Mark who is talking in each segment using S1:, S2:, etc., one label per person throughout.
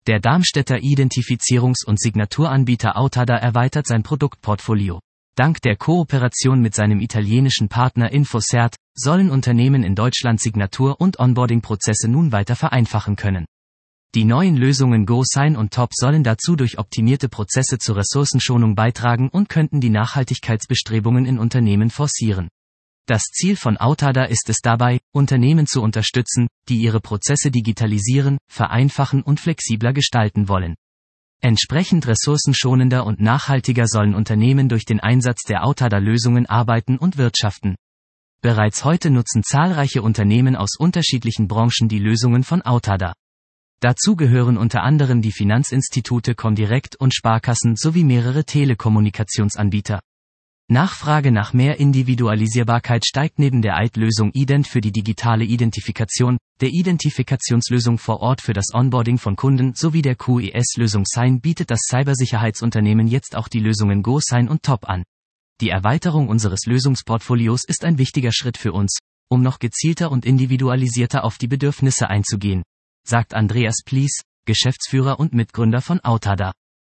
S1: Der Darmstädter Identifizierungs- und Signaturanbieter Autada erweitert sein Produktportfolio. Dank der Kooperation mit seinem italienischen Partner Infocert sollen Unternehmen in Deutschland Signatur- und Onboarding-Prozesse nun weiter vereinfachen können. Die neuen Lösungen GoSign und Top sollen dazu durch optimierte Prozesse zur Ressourcenschonung beitragen und könnten die Nachhaltigkeitsbestrebungen in Unternehmen forcieren. Das Ziel von Autada ist es dabei, Unternehmen zu unterstützen, die ihre Prozesse digitalisieren, vereinfachen und flexibler gestalten wollen. Entsprechend ressourcenschonender und nachhaltiger sollen Unternehmen durch den Einsatz der Autada-Lösungen arbeiten und wirtschaften. Bereits heute nutzen zahlreiche Unternehmen aus unterschiedlichen Branchen die Lösungen von Autada. Dazu gehören unter anderem die Finanzinstitute Comdirect und Sparkassen sowie mehrere Telekommunikationsanbieter. Nachfrage nach mehr Individualisierbarkeit steigt neben der Eidlösung Ident für die digitale Identifikation, der Identifikationslösung vor Ort für das Onboarding von Kunden sowie der QES-Lösung Sign bietet das Cybersicherheitsunternehmen jetzt auch die Lösungen GoSign und Top an. Die Erweiterung unseres Lösungsportfolios ist ein wichtiger Schritt für uns, um noch gezielter und individualisierter auf die Bedürfnisse einzugehen, sagt Andreas Plies, Geschäftsführer und Mitgründer von Autada.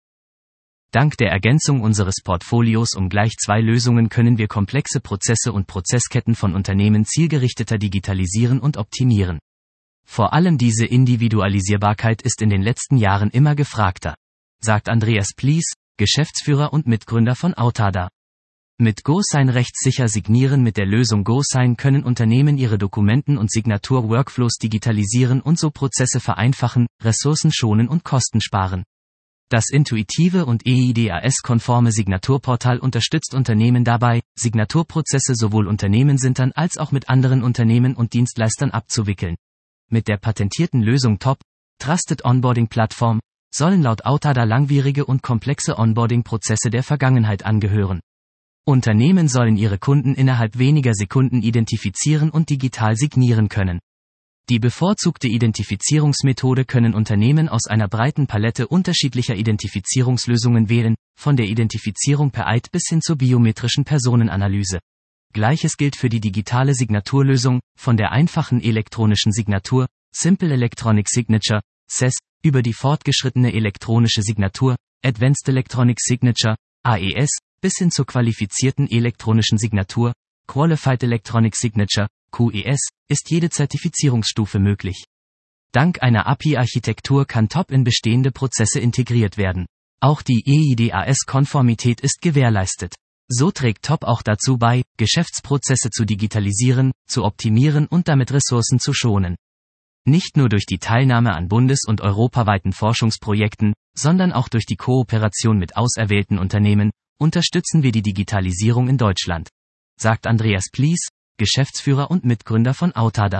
S1: Dank der Ergänzung unseres Portfolios um gleich 2 Lösungen können wir komplexe Prozesse und Prozessketten von Unternehmen zielgerichteter digitalisieren und optimieren. Vor allem diese Individualisierbarkeit ist in den letzten Jahren immer gefragter, sagt Andreas Plies, Geschäftsführer und Mitgründer von Autada. Mit GoSign rechtssicher signieren. Mit der Lösung GoSign können Unternehmen ihre Dokumenten- und Signatur-Workflows digitalisieren und so Prozesse vereinfachen, Ressourcen schonen und Kosten sparen. Das intuitive und eIDAS-konforme Signaturportal unterstützt Unternehmen dabei, Signaturprozesse sowohl unternehmensintern als auch mit anderen Unternehmen und Dienstleistern abzuwickeln. Mit der patentierten Lösung Top, Trusted Onboarding Plattform, sollen laut Autada langwierige und komplexe Onboarding-Prozesse der Vergangenheit angehören. Unternehmen sollen ihre Kunden innerhalb weniger Sekunden identifizieren und digital signieren können. Die bevorzugte Identifizierungsmethode können Unternehmen aus einer breiten Palette unterschiedlicher Identifizierungslösungen wählen, von der Identifizierung per Eid bis hin zur biometrischen Personenanalyse. Gleiches gilt für die digitale Signaturlösung, von der einfachen elektronischen Signatur, Simple Electronic Signature, SES, über die fortgeschrittene elektronische Signatur, Advanced Electronic Signature, AES, bis hin zur qualifizierten elektronischen Signatur, Qualified Electronic Signature, QES, ist jede Zertifizierungsstufe möglich. Dank einer API-Architektur kann Top in bestehende Prozesse integriert werden. Auch die eIDAS-Konformität ist gewährleistet. So trägt Top auch dazu bei, Geschäftsprozesse zu digitalisieren, zu optimieren und damit Ressourcen zu schonen. Nicht nur durch die Teilnahme an bundes- und europaweiten Forschungsprojekten, sondern auch durch die Kooperation mit auserwählten Unternehmen, unterstützen wir die Digitalisierung in Deutschland, sagt Andreas Plies, Geschäftsführer und Mitgründer von Autada.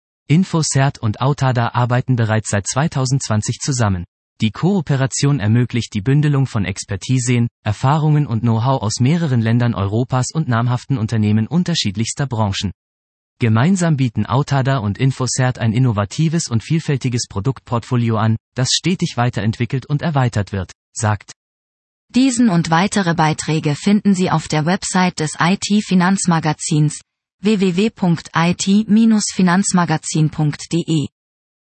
S1: Infocert und Autada arbeiten bereits seit 2020 zusammen. Die Kooperation ermöglicht die Bündelung von Expertisen, Erfahrungen und Know-how aus mehreren Ländern Europas und namhaften Unternehmen unterschiedlichster Branchen. Gemeinsam bieten Autada und Infocert ein innovatives und vielfältiges Produktportfolio an, das stetig weiterentwickelt und erweitert wird, sagt.
S2: Diesen und weitere Beiträge finden Sie auf der Website des IT-Finanzmagazins www.it-finanzmagazin.de.